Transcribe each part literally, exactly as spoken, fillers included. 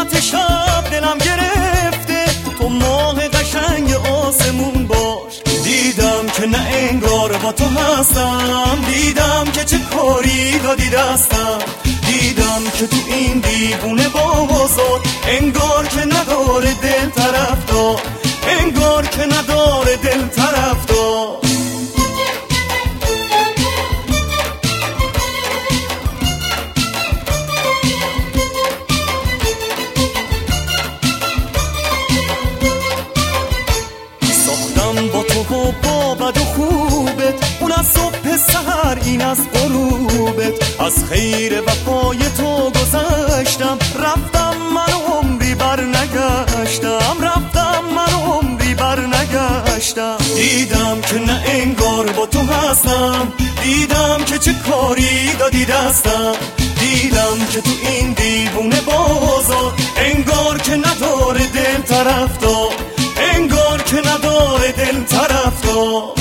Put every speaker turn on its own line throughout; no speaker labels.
ظلمت شب دلم گرفته، تو ماه قشنگ آسمون باش. دیدم که نه انگار با تو هستم، دیدم که چه کاری دادی دستم. دیدم که تو این دیوونه بازار انگار که نداره دل طرفدار، انگار که نداره دل طرفدار. ساختم با تو و با بد و خوبت، اون از صبح سحر این از غروبت. از خیر وفای تو گذشتم، رفتم من عمری بر نگشتم، رفتم من عمری بر نگشتم. دیدم که نه انگار با تو هستم، دیدم که چه کاری دادی دستم. دیدم که تو این دیوونه بازار انگار که نداره دل طرفدار، انگار که نداره دل طرفدار.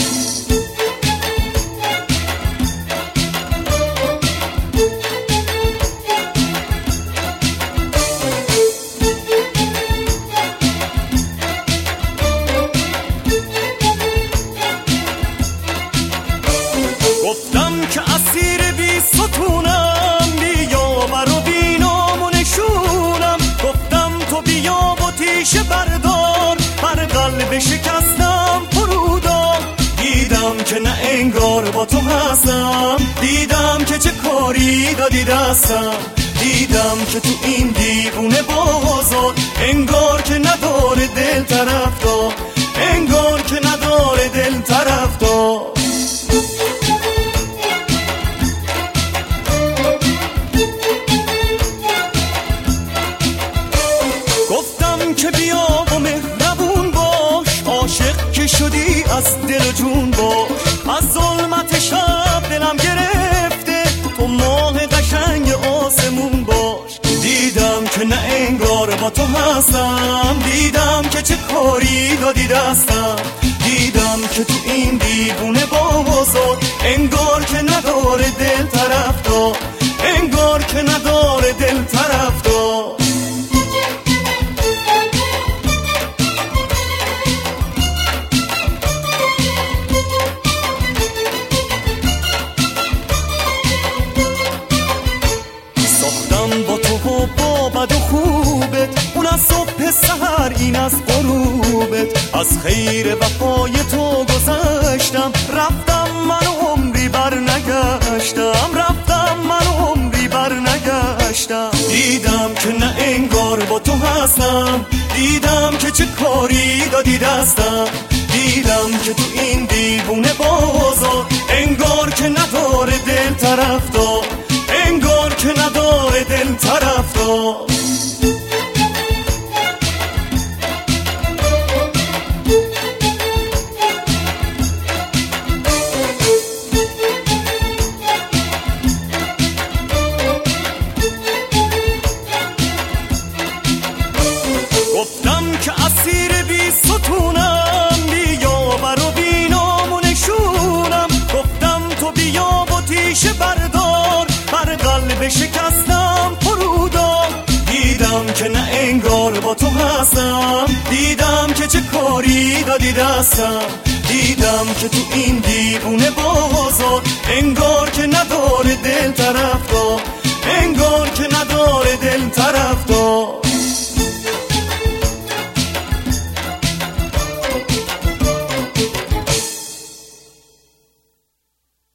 گفتم که اسیر بی ستونم، بیاور و بی نام و نشونم. گفتم تو بیا و تیشه بردار، بر قلب شکستم فرودار. دیدم که نه انگار با تو هستم، دیدم که چه کاری دادی دستم. دیدم که تو این دیوونه بازار انگار که نداره دل طرفدار، انگار که نداره دل طرفدار. گفتم که بیا و مهربون باش، عاشق که شدی از دل و جون باش. از ظلمت شب دلم گرفته، تو ماه قشنگ آسمون باش. دیدم که نه انگار با تو هستم، دیدم که چه کاری دادی دستم. دیدم که تو این دیوونه بازار انگار که نداره دل طرفدار، انگار که نداره دل طرفدار. با تو و با بد و خوبت، اون از صبح سحر این از غروبت. از خیر وفای تو گذشتم، رفتم من عمری بر نگشتم، رفتم من عمری بر نگشتم. دیدم که نه انگار با تو هستم، دیدم که چه کاری دادی دستم. دیدم که تو این دیوونه بازار انگار که نداره دل طرفدار، انگار که نداره دل طرفدار. گفتم که اسیر بی ستونم، بیاور و بی نام و نشونم. گفتم تو بیا و تیشه بردار، بر قلب شکستم فرودار. دیدم که نه انگار با تو هستم، دیدم که چه کاری دادی دستم. دیدم که تو این دیوونه بازار انگار که نداره